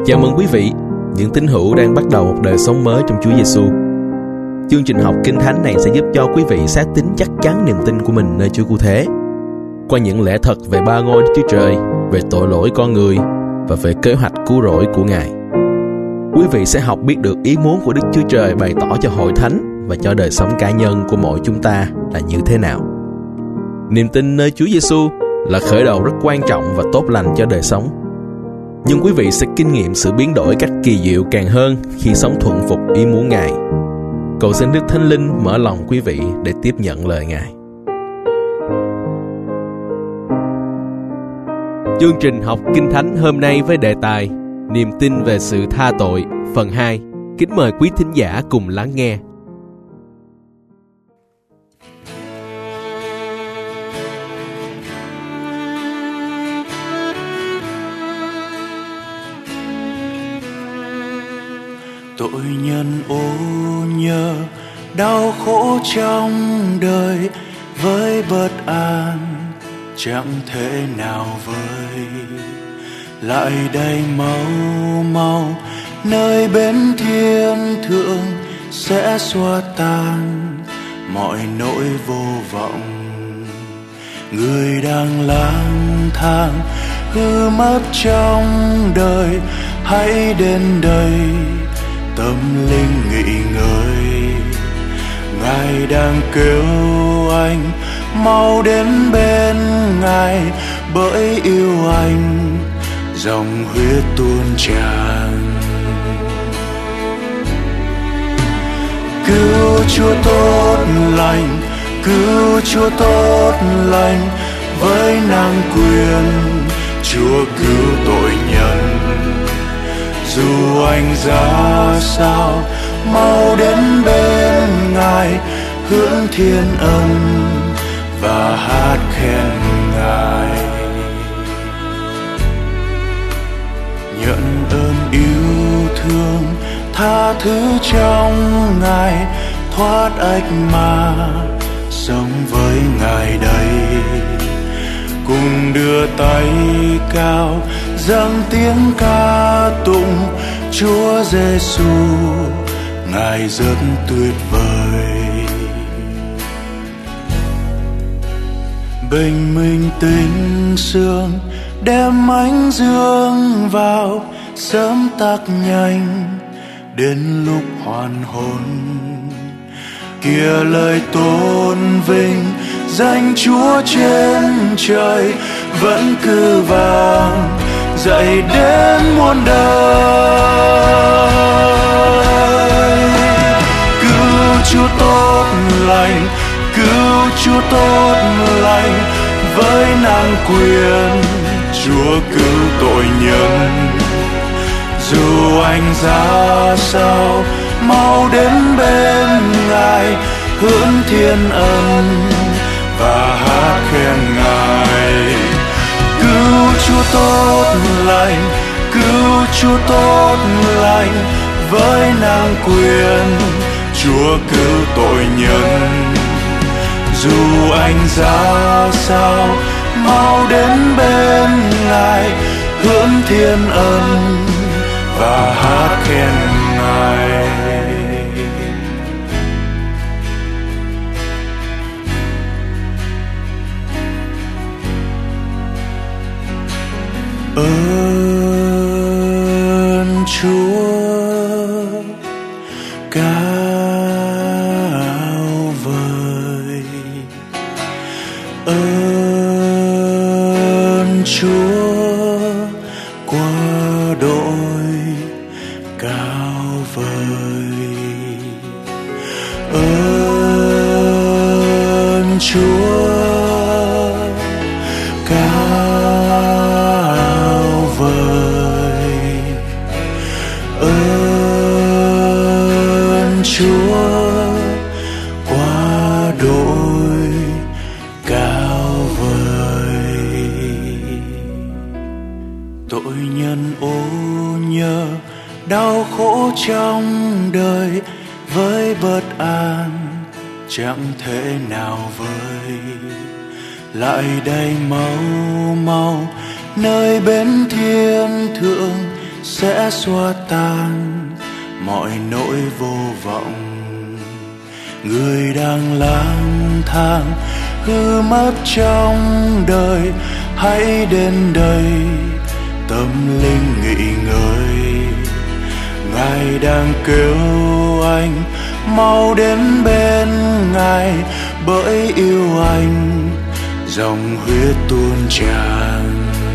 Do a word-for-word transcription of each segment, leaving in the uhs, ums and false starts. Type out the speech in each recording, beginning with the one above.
Chào mừng quý vị, những tín hữu đang bắt đầu một đời sống mới trong Chúa Giêsu. Chương trình học Kinh Thánh này sẽ giúp cho quý vị xác tín chắc chắn niềm tin của mình nơi Chúa Cứu Thế, qua những lẽ thật về ba ngôi Đức Chúa Trời, về tội lỗi con người và về kế hoạch cứu rỗi của Ngài. Quý vị sẽ học biết được ý muốn của Đức Chúa Trời bày tỏ cho hội thánh và cho đời sống cá nhân của mỗi chúng ta là như thế nào. Niềm tin nơi Chúa Giêsu là khởi đầu rất quan trọng và tốt lành cho đời sống. Nhưng quý vị sẽ kinh nghiệm sự biến đổi cách kỳ diệu càng hơn khi sống thuận phục ý muốn Ngài. Cầu xin Đức Thánh Linh mở lòng quý vị để tiếp nhận lời Ngài. Chương trình học Kinh Thánh hôm nay với đề tài Niềm tin về sự tha tội phần hai. Kính mời quý thính giả cùng lắng nghe. Tội nhân ô nhơ đau khổ trong đời, với bất an chẳng thể nào vơi. Lại đây mau mau nơi bên thiên thượng sẽ xóa tan mọi nỗi vô vọng. Người đang lang thang hư mất trong đời, hãy đến đây tâm linh nghỉ ngơi. Ngài đang kêu anh mau đến bên Ngài, bởi yêu anh dòng huyết tuôn tràn. Cứu Chúa tốt lành, cứu Chúa tốt lành, với năng quyền Chúa cứu tội nhân. Dù anh ra sao mau đến bên Ngài, hướng thiên ân và hát khen Ngài. Nhận ơn yêu thương tha thứ trong Ngài, thoát ách ma sống với Ngài đây. Cùng đưa tay cao dâng tiếng ca tụng Chúa Giêsu, Ngài rất tuyệt vời. Bình minh tinh sương đem ánh dương vào, sớm tắt nhanh đến lúc hoàn hôn. Kia lời tôn vinh danh Chúa trên trời vẫn cứ vang, dậy đến muôn đời. Cứu Chúa tốt lành, cứu Chúa tốt lành, với năng quyền Chúa cứu tội nhân. Dù anh ra sao mau đến bên Ngài, hướng thiên ân và hát khen Ngài. Cứu Chúa tốt lành, cứu Chúa tốt lành, với năng quyền Chúa cứu tội nhân. Dù anh ra sao mau đến bên Ngài, hướng thiên ân và hát khen Ngài. Ơn Chúa cao vời, ơn Chúa quá đội cao vời, ơn Chúa cao vời, ơn Chúa quá đội cao vời. Tội nhân ô nhơ đau khổ trong đời, với bất an chẳng thể nào vơi. Lại đây mau mau nơi bên thiên thượng sẽ xua tan mọi nỗi vô vọng. Người đang lang thang hư mất trong đời, hãy đến đây tâm linh nghỉ ngơi. Ngài đang kêu anh mau đến bên Ngài, bởi yêu anh dòng huyết tuôn tràn.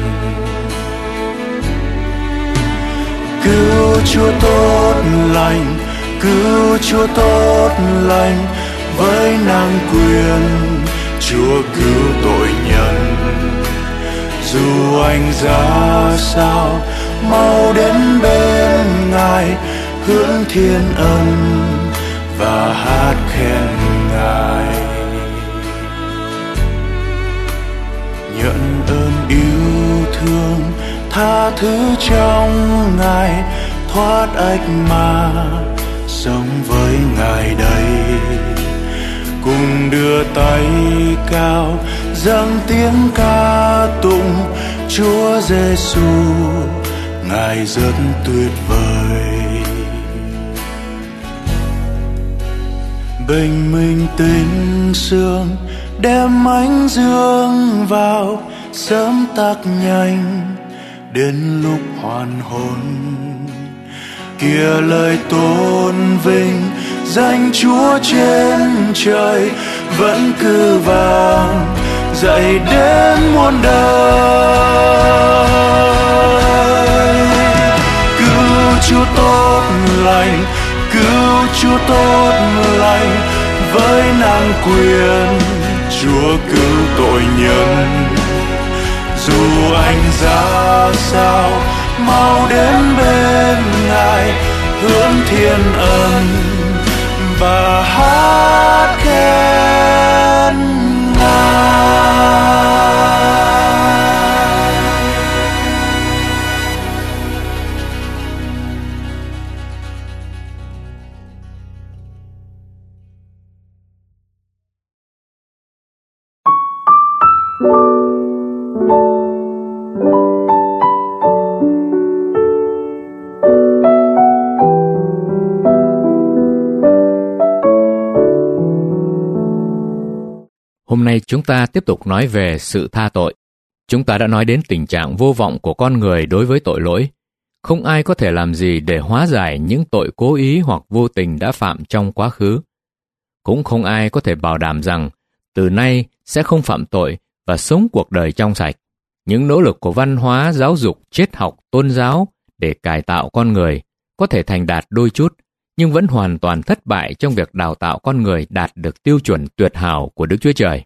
Cứu Chúa tốt lành, cứu Chúa tốt lành, với năng quyền Chúa cứu tội nhân. Dù anh ra sao mau đến bên Ngài, hướng thiên ân và hát khen Ngài. Nhận ơn yêu thương tha thứ trong Ngài, thoát ách ma sống với Ngài đây. Cùng đưa tay cao dâng tiếng ca tụng Chúa Giêsu, Ngài rất tuyệt vời. Bình minh tinh sương đem ánh dương vào, sớm tắt nhanh đến lúc hoàn hôn. Kìa lời tôn vinh danh Chúa trên trời, vẫn cứ vang dậy đến muôn đời. Cứu Chúa tốt lành, cứu Chúa tốt lành, với năng quyền Chúa cứu tội nhân. Dù anh ra sao mau đến bên Ngài, hướng thiên ân và hát khen Ngài. Hôm nay chúng ta tiếp tục nói về sự tha tội. Chúng ta đã nói đến tình trạng vô vọng của con người đối với tội lỗi. Không ai có thể làm gì để hóa giải những tội cố ý hoặc vô tình đã phạm trong quá khứ. Cũng không ai có thể bảo đảm rằng từ nay sẽ không phạm tội và sống cuộc đời trong sạch. Những nỗ lực của văn hóa, giáo dục, triết học, tôn giáo để cải tạo con người có thể thành đạt đôi chút, nhưng vẫn hoàn toàn thất bại trong việc đào tạo con người đạt được tiêu chuẩn tuyệt hảo của Đức Chúa Trời.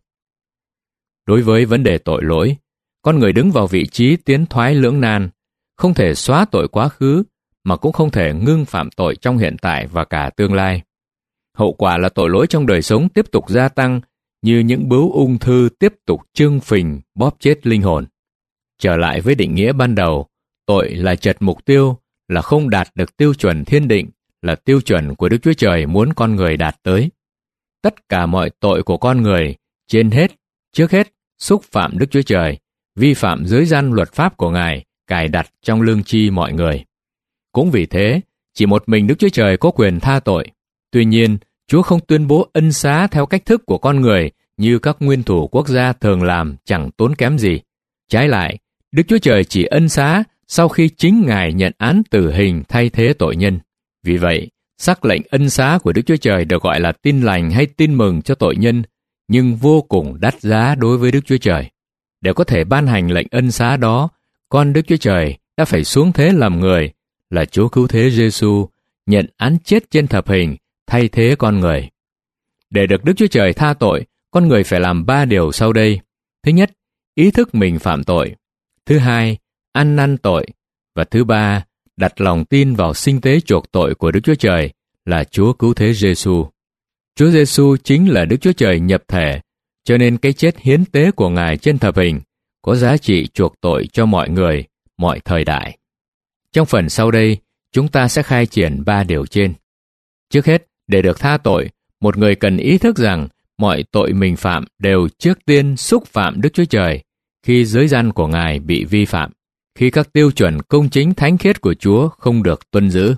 Đối với vấn đề tội lỗi, con người đứng vào vị trí tiến thoái lưỡng nan, không thể xóa tội quá khứ, mà cũng không thể ngưng phạm tội trong hiện tại và cả tương lai. Hậu quả là tội lỗi trong đời sống tiếp tục gia tăng, như những bướu ung thư tiếp tục trương phình bóp chết linh hồn. Trở lại với định nghĩa ban đầu, tội là chật mục tiêu, là không đạt được tiêu chuẩn thiên định, là tiêu chuẩn của Đức Chúa Trời muốn con người đạt tới. Tất cả mọi tội của con người, trên hết, trước hết, xúc phạm Đức Chúa Trời, vi phạm giới răn luật pháp của Ngài, cài đặt trong lương tri mọi người. Cũng vì thế, chỉ một mình Đức Chúa Trời có quyền tha tội. Tuy nhiên, Chúa không tuyên bố ân xá theo cách thức của con người như các nguyên thủ quốc gia thường làm chẳng tốn kém gì. Trái lại, Đức Chúa Trời chỉ ân xá sau khi chính Ngài nhận án tử hình thay thế tội nhân. Vì vậy, sắc lệnh ân xá của Đức Chúa Trời được gọi là tin lành hay tin mừng cho tội nhân, nhưng vô cùng đắt giá đối với Đức Chúa Trời. Để có thể ban hành lệnh ân xá đó, con Đức Chúa Trời đã phải xuống thế làm người, là Chúa Cứu Thế Giêsu, nhận án chết trên thập hình thay thế con người. Để được Đức Chúa Trời tha tội, con người phải làm ba điều sau đây. Thứ nhất, ý thức mình phạm tội. Thứ hai, ăn năn tội. Và thứ ba, đặt lòng tin vào sinh tế chuộc tội của Đức Chúa Trời là Chúa Cứu Thế Giêsu. Chúa Giêsu chính là Đức Chúa Trời nhập thể, cho nên cái chết hiến tế của Ngài trên thập hình có giá trị chuộc tội cho mọi người, mọi thời đại. Trong phần sau đây, chúng ta sẽ khai triển ba điều trên. Trước hết, để được tha tội, một người cần ý thức rằng mọi tội mình phạm đều trước tiên xúc phạm Đức Chúa Trời khi giới răn của Ngài bị vi phạm. khi các tiêu chuẩn công chính thánh khiết của Chúa không được tuân giữ.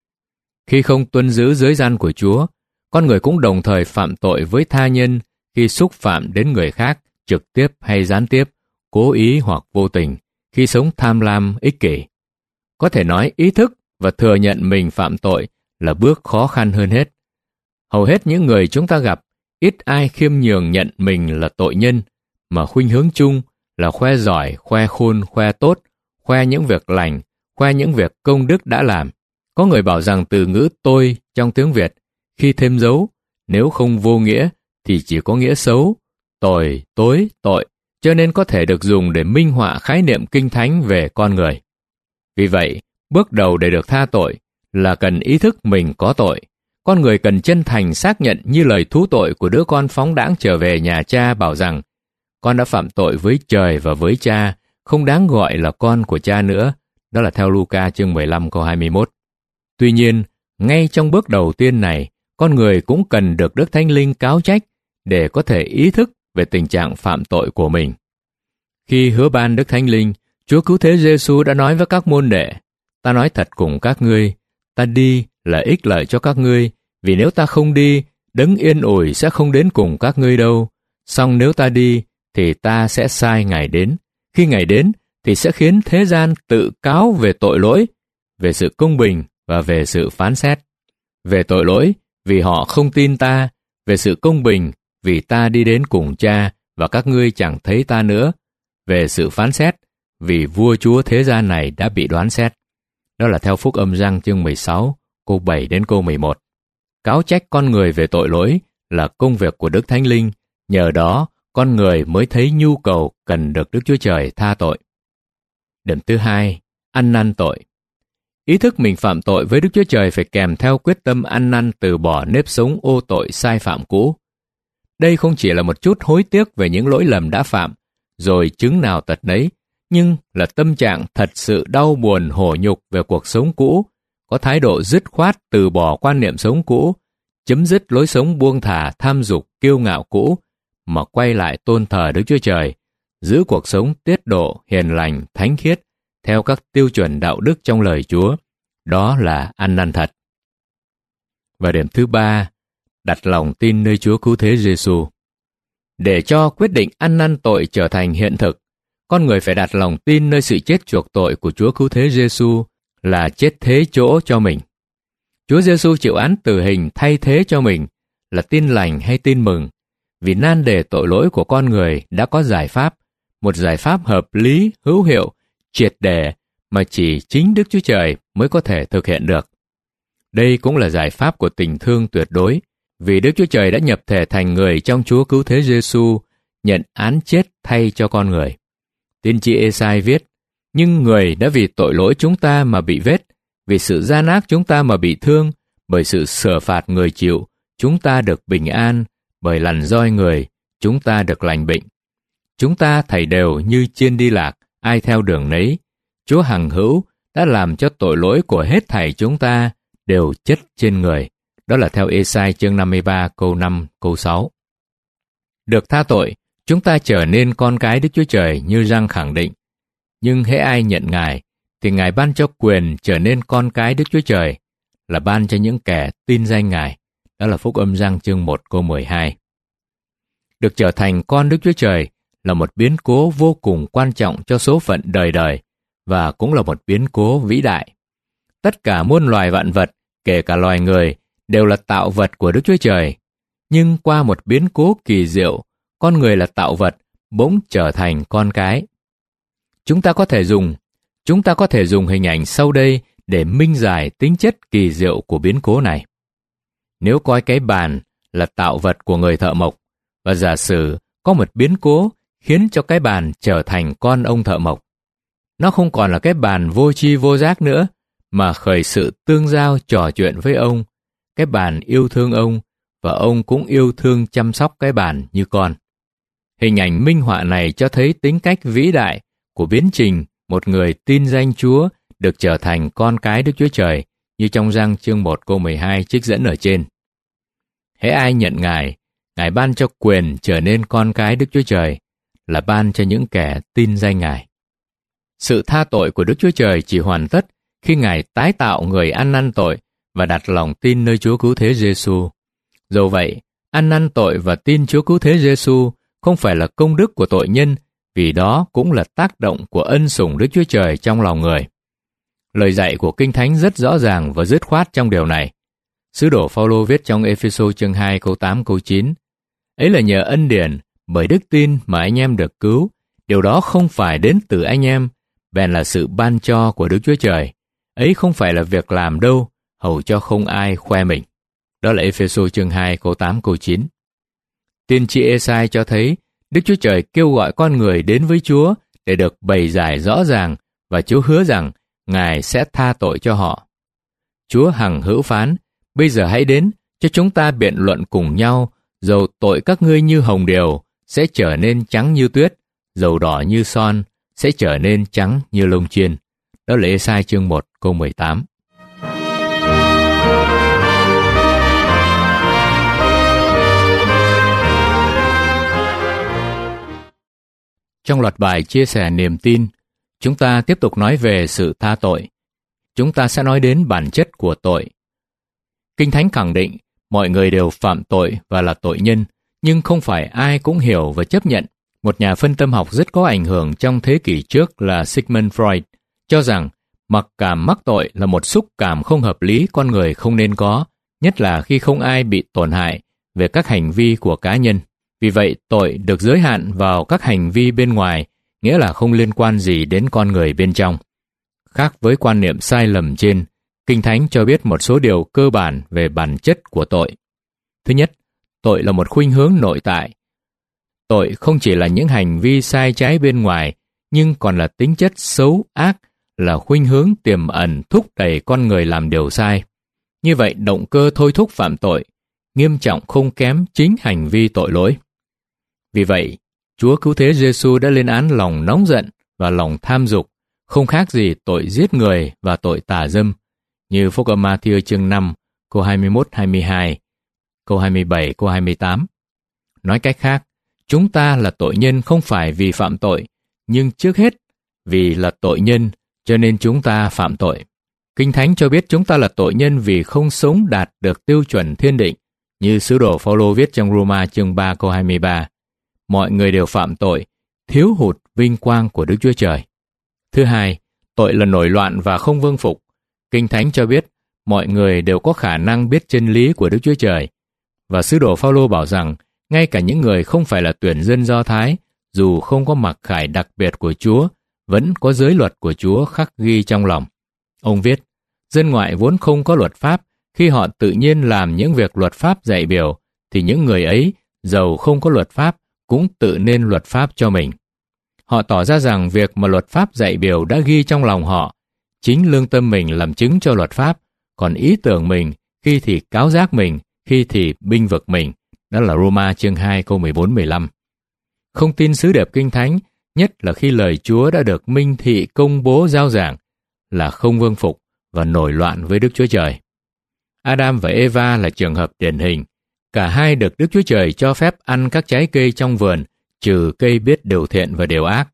Khi không tuân giữ giới gian của Chúa, con người cũng đồng thời phạm tội với tha nhân khi xúc phạm đến người khác, trực tiếp hay gián tiếp, cố ý hoặc vô tình, khi sống tham lam, ích kỷ. Có thể nói ý thức và thừa nhận mình phạm tội là bước khó khăn hơn hết. Hầu hết những người chúng ta gặp, ít ai khiêm nhường nhận mình là tội nhân, mà khuynh hướng chung là khoe giỏi, khoe khôn, khoe tốt, khoe những việc lành, khoe những việc công đức đã làm. Có người bảo rằng từ ngữ tôi trong tiếng Việt, khi thêm dấu, nếu không vô nghĩa thì chỉ có nghĩa xấu, tồi, tối, tội, cho nên có thể được dùng để minh họa khái niệm kinh thánh về con người. Vì vậy, bước đầu để được tha tội là cần ý thức mình có tội. Con người cần chân thành xác nhận như lời thú tội của đứa con phóng đãng trở về nhà cha bảo rằng con đã phạm tội với trời và với cha, không đáng gọi là con của cha nữa. Đó là theo Luca chương mười lăm câu hai mươi mốt. Tuy nhiên, ngay trong bước đầu tiên này, con người cũng cần được Đức Thánh Linh cáo trách để có thể ý thức về tình trạng phạm tội của mình. Khi hứa ban Đức Thánh Linh, Chúa Cứu Thế Giêsu đã nói với các môn đệ: ta nói thật cùng các ngươi, ta đi là ích lợi cho các ngươi, vì nếu ta không đi, Đấng yên ủi sẽ không đến cùng các ngươi đâu. Song nếu ta đi, thì ta sẽ sai Ngài đến. Khi Ngài đến, thì sẽ khiến thế gian tự cáo về tội lỗi, về sự công bình và về sự phán xét. Về tội lỗi, vì họ không tin ta; về sự công bình, vì ta đi đến cùng cha và các ngươi chẳng thấy ta nữa; về sự phán xét, vì vua chúa thế gian này đã bị đoán xét. Đó là theo Phúc Âm Giăng chương mười sáu, câu bảy đến câu mười một. Cáo trách con người về tội lỗi là công việc của Đức Thánh Linh, nhờ đó con người mới thấy nhu cầu cần được Đức Chúa Trời tha tội. Điểm thứ hai, ăn năn tội. Ý thức mình phạm tội với Đức Chúa Trời phải kèm theo quyết tâm ăn năn từ bỏ nếp sống ô tội sai phạm cũ. Đây không chỉ là một chút hối tiếc về những lỗi lầm đã phạm, rồi chứng nào tật nấy, nhưng là tâm trạng thật sự đau buồn hổ nhục về cuộc sống cũ, có thái độ dứt khoát từ bỏ quan niệm sống cũ, chấm dứt lối sống buông thả, tham dục, kiêu ngạo cũ, mà quay lại tôn thờ Đức Chúa Trời, giữ cuộc sống tiết độ, hiền lành, thánh khiết, theo các tiêu chuẩn đạo đức trong lời Chúa. Đó là ăn năn thật. Và điểm thứ ba, đặt lòng tin nơi Chúa Cứu Thế Giêsu. Để cho quyết định ăn năn tội trở thành hiện thực, con người phải đặt lòng tin nơi sự chết chuộc tội của Chúa Cứu Thế Giêsu là chết thế chỗ cho mình. Chúa Giêsu chịu án tử hình thay thế cho mình là tin lành hay tin mừng, vì nan đề tội lỗi của con người đã có giải pháp, một giải pháp hợp lý, hữu hiệu, triệt để mà chỉ chính Đức Chúa Trời mới có thể thực hiện được. Đây cũng là giải pháp của tình thương tuyệt đối, vì Đức Chúa Trời đã nhập thể thành người trong Chúa Cứu Thế Giêsu, nhận án chết thay cho con người. Tiên tri Ê-sai viết: nhưng người đã vì tội lỗi chúng ta mà bị vết, vì sự gian ác chúng ta mà bị thương, bởi sự sửa phạt người chịu, chúng ta được bình an, bởi lằn roi người, chúng ta được lành bệnh. Chúng ta thảy đều như chiên đi lạc, ai theo đường nấy. Chúa hằng hữu đã làm cho tội lỗi của hết thảy chúng ta đều chất trên người. Đó là theo Ê-sai chương năm mươi ba câu năm, câu sáu. Được tha tội, chúng ta trở nên con cái Đức Chúa Trời như răng khẳng định. Nhưng hễ ai nhận Ngài, thì Ngài ban cho quyền trở nên con cái Đức Chúa Trời, là ban cho những kẻ tin danh Ngài. Đó là Phúc Âm Giăng chương một câu mười hai. Được trở thành con Đức Chúa Trời là một biến cố vô cùng quan trọng cho số phận đời đời, và cũng là một biến cố vĩ đại. Tất cả muôn loài vạn vật, kể cả loài người, đều là tạo vật của Đức Chúa Trời. Nhưng qua một biến cố kỳ diệu, con người là tạo vật bỗng trở thành con cái. Chúng ta có thể dùng, chúng ta có thể dùng hình ảnh sau đây để minh giải tính chất kỳ diệu của biến cố này. Nếu coi cái bàn là tạo vật của người thợ mộc, và giả sử có một biến cố khiến cho cái bàn trở thành con ông thợ mộc, nó không còn là cái bàn vô tri vô giác nữa, mà khởi sự tương giao trò chuyện với ông. Cái bàn yêu thương ông, và ông cũng yêu thương chăm sóc cái bàn như con. Hình ảnh minh họa này cho thấy tính cách vĩ đại của biến trình một người tin danh Chúa được trở thành con cái Đức Chúa Trời, như trong Giăng chương một câu mười hai trích dẫn ở trên. Hễ ai nhận Ngài, Ngài ban cho quyền trở nên con cái Đức Chúa Trời, là ban cho những kẻ tin danh Ngài. Sự tha tội của Đức Chúa Trời chỉ hoàn tất khi Ngài tái tạo người ăn năn tội và đặt lòng tin nơi Chúa Cứu Thế Giêsu. Dẫu vậy, ăn năn tội và tin Chúa Cứu Thế Giêsu không phải là công đức của tội nhân, vì đó cũng là tác động của ân sủng Đức Chúa Trời trong lòng người. Lời dạy của Kinh Thánh rất rõ ràng và dứt khoát trong điều này. Sứ đồ Phao-lô viết trong Ê-phê-sô chương hai câu tám câu chín: Ấy là nhờ ân điển, bởi đức tin mà anh em được cứu, điều đó không phải đến từ anh em, bèn là sự ban cho của Đức Chúa Trời. Ấy không phải là việc làm đâu, hầu cho không ai khoe mình. Đó là Ê-phê-sô chương hai câu tám câu chín. Tiên tri Ê-sai cho thấy Đức Chúa Trời kêu gọi con người đến với Chúa để được bày giải rõ ràng, và Chúa hứa rằng Ngài sẽ tha tội cho họ. Chúa hằng hữu phán: Bây giờ hãy đến, cho chúng ta biện luận cùng nhau, dầu tội các ngươi như hồng điều, sẽ trở nên trắng như tuyết, dầu đỏ như son, sẽ trở nên trắng như lông chiên. Đó là Ê-sai chương một câu mười tám. Trong loạt bài chia sẻ niềm tin, chúng ta tiếp tục nói về sự tha tội. Chúng ta sẽ nói đến bản chất của tội. Kinh Thánh khẳng định mọi người đều phạm tội và là tội nhân, nhưng không phải ai cũng hiểu và chấp nhận. Một nhà phân tâm học rất có ảnh hưởng trong thế kỷ trước là Sigmund Freud cho rằng mặc cảm mắc tội là một xúc cảm không hợp lý con người không nên có, nhất là khi không ai bị tổn hại về các hành vi của cá nhân. Vì vậy, tội được giới hạn vào các hành vi bên ngoài, nghĩa là không liên quan gì đến con người bên trong. Khác với quan niệm sai lầm trên, Kinh Thánh cho biết một số điều cơ bản về bản chất của tội. Thứ nhất, tội là một khuynh hướng nội tại. Tội không chỉ là những hành vi sai trái bên ngoài, nhưng còn là tính chất xấu ác, là khuynh hướng tiềm ẩn thúc đẩy con người làm điều sai. Như vậy, động cơ thôi thúc phạm tội, nghiêm trọng không kém chính hành vi tội lỗi. Vì vậy, Chúa Cứu Thế Giêsu đã lên án lòng nóng giận và lòng tham dục, không khác gì tội giết người và tội tà dâm, như Phúc âm Ma-thi-ơ chương năm, câu hai mươi mốt hai mươi hai, câu hai mươi bảy, câu hai mươi tám. Nói cách khác, chúng ta là tội nhân không phải vì phạm tội, nhưng trước hết vì là tội nhân, cho nên chúng ta phạm tội. Kinh Thánh cho biết chúng ta là tội nhân vì không sống đạt được tiêu chuẩn thiên định, như sứ đồ Phao-lô viết trong Roma chương ba câu hai mươi ba. Mọi người đều phạm tội, thiếu hụt vinh quang của Đức Chúa Trời. Thứ hai, tội là nổi loạn và không vâng phục. Kinh Thánh cho biết mọi người đều có khả năng biết chân lý của Đức Chúa Trời. Và sứ đồ Phao-lô bảo rằng ngay cả những người không phải là tuyển dân Do Thái, dù không có mặc khải đặc biệt của Chúa, vẫn có giới luật của Chúa khắc ghi trong lòng. Ông viết, dân ngoại vốn không có luật pháp, khi họ tự nhiên làm những việc luật pháp dạy biểu, thì những người ấy, dầu không có luật pháp, cũng tự nên luật pháp cho mình. Họ tỏ ra rằng việc mà luật pháp dạy biểu đã ghi trong lòng họ, chính lương tâm mình làm chứng cho luật pháp, còn ý tưởng mình khi thì cáo giác mình, khi thì binh vực mình. Đó là Roma chương hai câu mười bốn mười lăm. Không tin sứ điệp Kinh Thánh, nhất là khi lời Chúa đã được minh thị công bố rao giảng, là không vâng phục và nổi loạn với Đức Chúa Trời. Adam và Eva là trường hợp điển hình. Cả hai được Đức Chúa Trời cho phép ăn các trái cây trong vườn, trừ cây biết điều thiện và điều ác.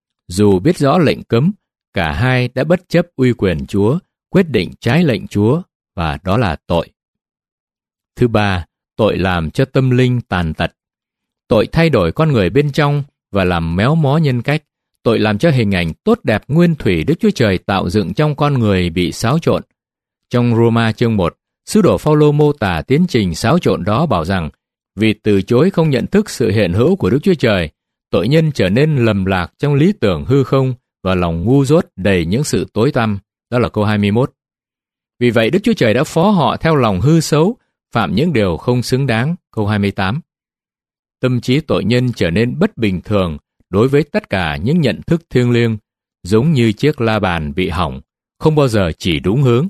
Dù biết rõ lệnh cấm, cả hai đã bất chấp uy quyền Chúa, quyết định trái lệnh Chúa, và đó là tội. Thứ ba, tội làm cho tâm linh tàn tật. Tội thay đổi con người bên trong và làm méo mó nhân cách. Tội làm cho hình ảnh tốt đẹp nguyên thủy Đức Chúa Trời tạo dựng trong con người bị xáo trộn. Trong Roma chương một, sứ đồ Phao-lô mô tả tiến trình xáo trộn đó bảo rằng vì từ chối không nhận thức sự hiện hữu của Đức Chúa Trời, tội nhân trở nên lầm lạc trong lý tưởng hư không và lòng ngu dốt đầy những sự tối tăm. Đó là câu hai mươi mốt. Vì vậy Đức Chúa Trời đã phó họ theo lòng hư xấu, phạm những điều không xứng đáng. Câu hai mươi tám. Tâm trí tội nhân trở nên bất bình thường đối với tất cả những nhận thức thiêng liêng, giống như chiếc la bàn bị hỏng, không bao giờ chỉ đúng hướng.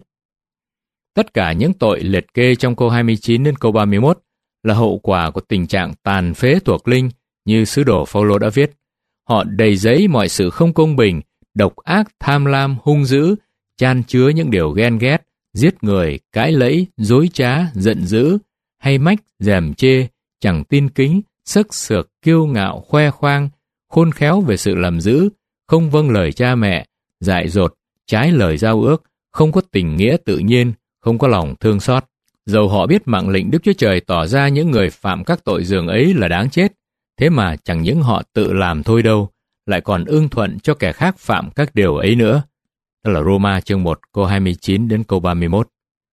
Tất cả những tội liệt kê trong câu hai mươi chín đến câu ba mươi mốt là hậu quả của tình trạng tàn phế thuộc linh, như sứ đồ Phao-lô đã viết. Họ đầy dẫy mọi sự không công bình, độc ác, tham lam, hung dữ, chan chứa những điều ghen ghét, giết người, cãi lẫy, dối trá, giận dữ, hay mách, dèm chê, chẳng tin kính, sức sược, kiêu ngạo, khoe khoang, khôn khéo về sự làm dữ, không vâng lời cha mẹ, dại dột, trái lời giao ước, không có tình nghĩa tự nhiên, không có lòng thương xót. Dầu họ biết mạng lệnh Đức Chúa Trời tỏ ra những người phạm các tội dường ấy là đáng chết, thế mà chẳng những họ tự làm thôi đâu, lại còn ưng thuận cho kẻ khác phạm các điều ấy nữa. Đó là Roma chương một câu hai mươi chín đến câu ba mươi mốt.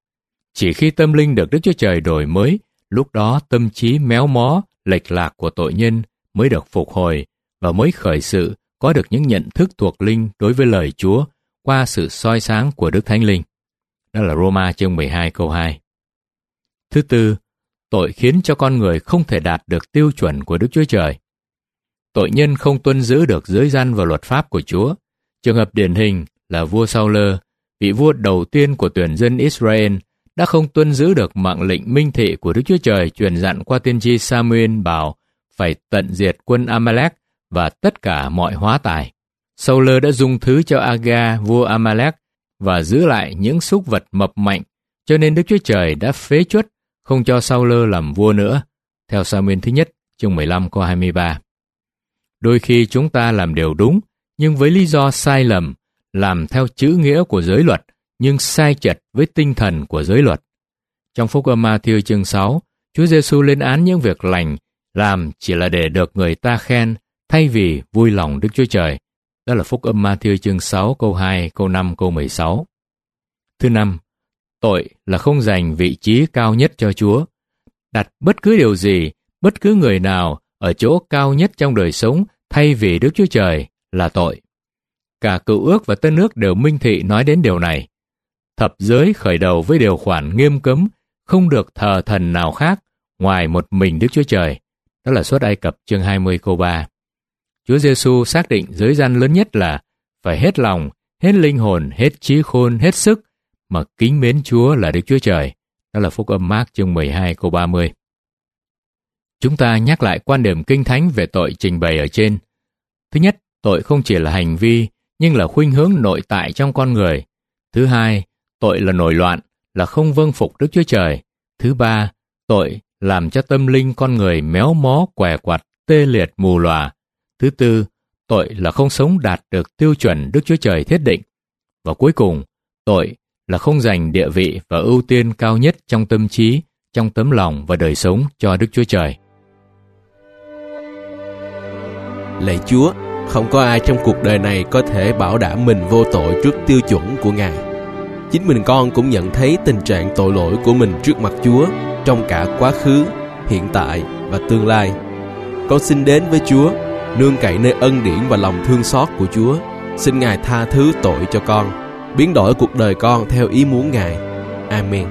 Chỉ khi tâm linh được Đức Chúa Trời đổi mới, lúc đó tâm trí méo mó, lệch lạc của tội nhân mới được phục hồi và mới khởi sự có được những nhận thức thuộc linh đối với lời Chúa qua sự soi sáng của Đức Thánh Linh. Đó là Roma chương mười hai câu hai. Thứ tư, tội khiến cho con người không thể đạt được tiêu chuẩn của Đức Chúa Trời. Tội nhân không tuân giữ được giới răn và luật pháp của Chúa. Trường hợp điển hình là vua Saul, vị vua đầu tiên của tuyển dân Israel, đã không tuân giữ được mạng lệnh minh thị của Đức Chúa Trời truyền dặn qua tiên tri Samuel bảo phải tận diệt quân Amalek và tất cả mọi hóa tài. Saul đã dung thứ cho Aga, vua Amalek, và giữ lại những súc vật mập mạnh, cho nên Đức Chúa Trời đã phế truất, không cho Saul làm vua nữa, theo Samuel thứ nhất, chương mười lăm câu hai mươi ba. Đôi khi chúng ta làm điều đúng, nhưng với lý do sai lầm, làm theo chữ nghĩa của giới luật, nhưng sai chệch với tinh thần của giới luật. Trong Phúc âm Ma-thi-ơ chương sáu, Chúa Giêsu lên án những việc lành làm chỉ là để được người ta khen, thay vì vui lòng Đức Chúa Trời. Đó là Phúc âm Ma-thi-ơ chương sáu câu hai, câu năm, câu mười sáu. Thứ năm, tội là không dành vị trí cao nhất cho Chúa. Đặt bất cứ điều gì, bất cứ người nào ở chỗ cao nhất trong đời sống thay vì Đức Chúa Trời là tội. Cả Cựu Ước và Tân Ước đều minh thị nói đến điều này. Thập giới khởi đầu với điều khoản nghiêm cấm không được thờ thần nào khác ngoài một mình Đức Chúa Trời. Đó là Xuất Ai Cập chương hai mươi câu ba. Chúa Giêsu xác định giới răn lớn nhất là phải hết lòng, hết linh hồn, hết trí khôn, hết sức mà kính mến Chúa là Đức Chúa Trời. Đó là Phúc âm Mác chương mười hai câu ba mươi. Chúng ta nhắc lại quan điểm Kinh Thánh về tội trình bày ở trên. Thứ nhất, tội không chỉ là hành vi, nhưng là khuynh hướng nội tại trong con người. Thứ hai, tội là nổi loạn, là không vâng phục Đức Chúa Trời. Thứ ba, tội làm cho tâm linh con người méo mó, què quặt, tê liệt, mù lòa. Thứ tư, tội là không sống đạt được tiêu chuẩn Đức Chúa Trời thiết định. Và cuối cùng, tội là không dành địa vị và ưu tiên cao nhất trong tâm trí, trong tấm lòng và đời sống cho Đức Chúa Trời. Lạy Chúa, không có ai trong cuộc đời này có thể bảo đảm mình vô tội trước tiêu chuẩn của Ngài. Chính mình con cũng nhận thấy tình trạng tội lỗi của mình trước mặt Chúa trong cả quá khứ, hiện tại và tương lai. Con xin đến với Chúa, nương cậy nơi ân điển và lòng thương xót của Chúa. Xin Ngài tha thứ tội cho con, biến đổi cuộc đời con theo ý muốn Ngài. Amen.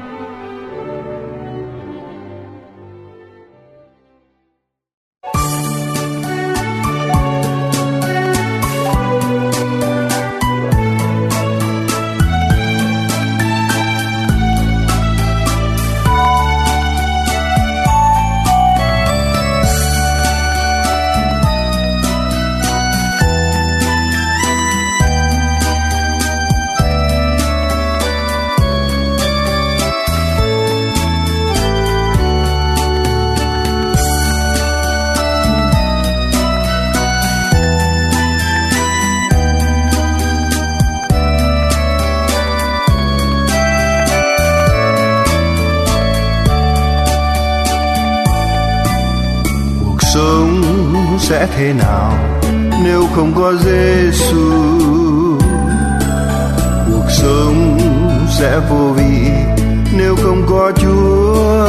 Sẽ thế nào nếu không có Giêsu? Cuộc sống sẽ vô vị nếu không có Chúa.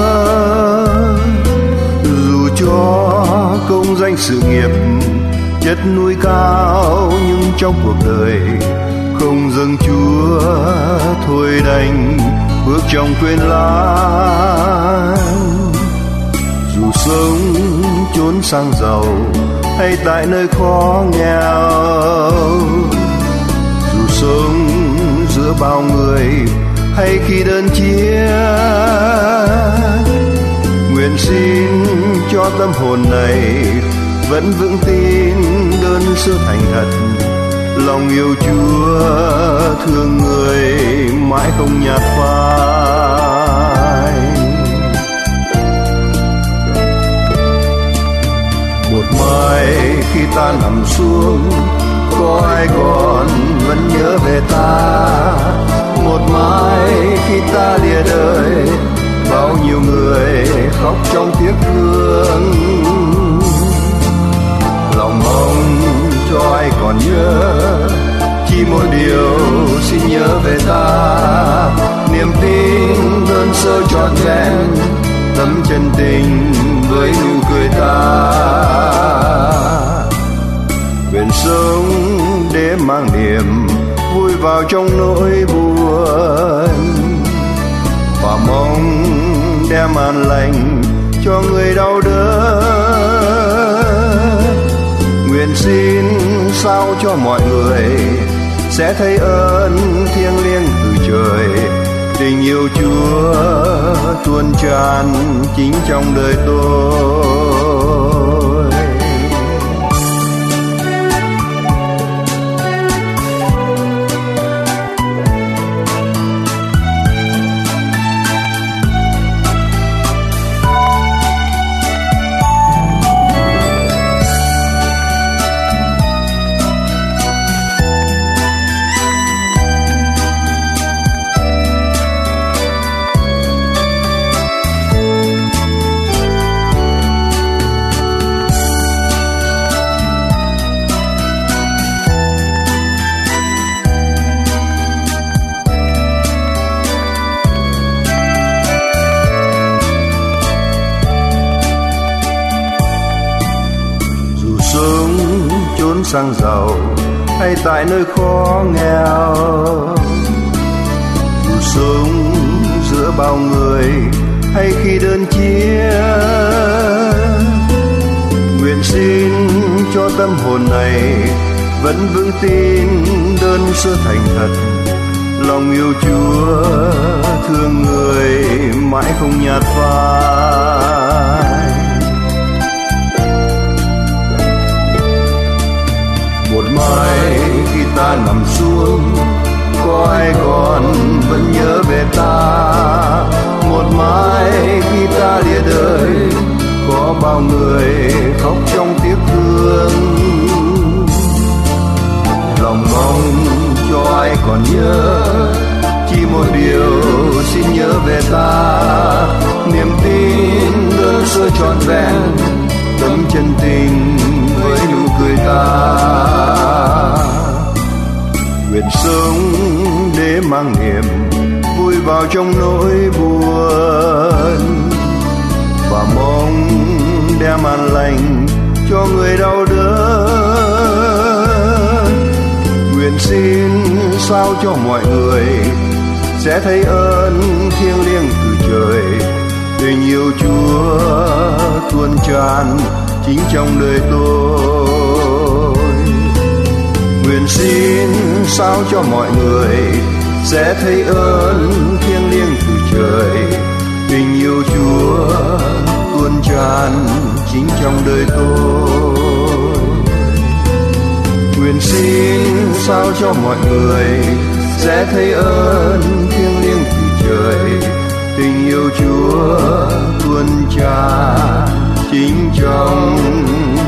Dù cho công danh sự nghiệp chất núi cao, nhưng trong cuộc đời không dâng Chúa, thôi đành bước trong quên lãng. Dù sống chốn sang giàu hay tại nơi khó nghèo, dù sống giữa bao người hay khi đơn chiếc, nguyện xin cho tâm hồn này vẫn vững tin đơn sơ thành thật, lòng yêu Chúa thương người mãi không nhạt phai. Một mai khi ta nằm xuống có ai còn vẫn nhớ về ta. Một mai khi ta lìa đời, bao nhiêu người khóc trong tiếc thương. Lòng mong cho ai còn nhớ, chỉ một điều xin nhớ về ta. Niềm tin đơn sơ trọn vẹn, tấm chân tình với nụ cười ta. Nguyện sống để mang niềm vui vào trong nỗi buồn, và mong đem an lành cho người đau đớn. Nguyện xin sao cho mọi người sẽ thấy ơn thiêng liêng từ trời. Tình yêu Chúa tuôn tràn chính trong đời tôi. Sang giàu hay tại nơi khó nghèo, dù sống giữa bao người hay khi đơn chia, nguyện xin cho tâm hồn này vẫn vững tin đơn sơ thành thật. Lòng yêu Chúa thương người mãi không nhạt phai. Một mai khi ta nằm xuống, có ai còn vẫn nhớ về ta. Một mai khi ta lìa đời, có bao người khóc trong tiếc thương. Lòng mong cho ai còn nhớ, chỉ một điều xin nhớ về ta. Niềm tin đơn sơ trọn vẹn, tấm chân tình với nụ cười ta. Nguyện sống để mang niềm vui vào trong nỗi buồn, và mong đem an lành cho người đau đớn. Nguyện xin sao cho mọi người sẽ thấy ơn thiêng liêng từ trời. Tình yêu Chúa tuôn tràn chính trong đời tôi. Nguyện xin sao cho mọi người sẽ thấy ơn thiêng liêng từ trời. Tình yêu Chúa tuôn tràn chính trong đời tôi. Nguyện xin sao cho mọi người sẽ thấy ơn thiêng liêng từ trời. Tình yêu Chúa tuôn tràn chính trong